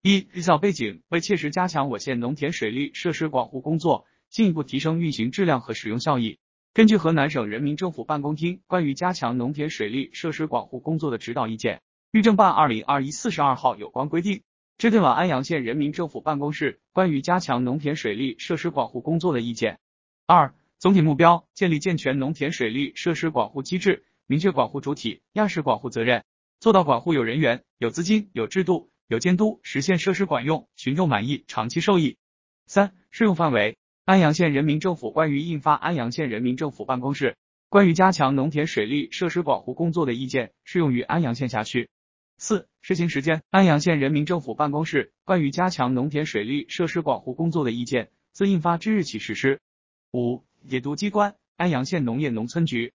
一、立项背景，为切实加强我县农田水利设施管护工作，进一步提升运行质量和使用效益，根据河南省人民政府办公厅关于加强农田水利设施管护工作的指导意见，预政办2021-42号有关规定，制定了安阳县人民政府办公室关于加强农田水利设施管护工作的意见。二、总体目标，建立健全农田水利设施管护机制，明确管护主体、压实管护责任，做到管护有人员、有资金、有制度、有监督，实现设施管用、群众满意、长期受益。三、适用范围，安阳县人民政府关于印发安阳县人民政府办公室关于加强农田水利设施管护工作的意见，适用于安阳县辖区。四、施行时间，安阳县人民政府办公室关于加强农田水利设施管护工作的意见，自印发之日起实施。五、解读机关，安阳县农业农村局。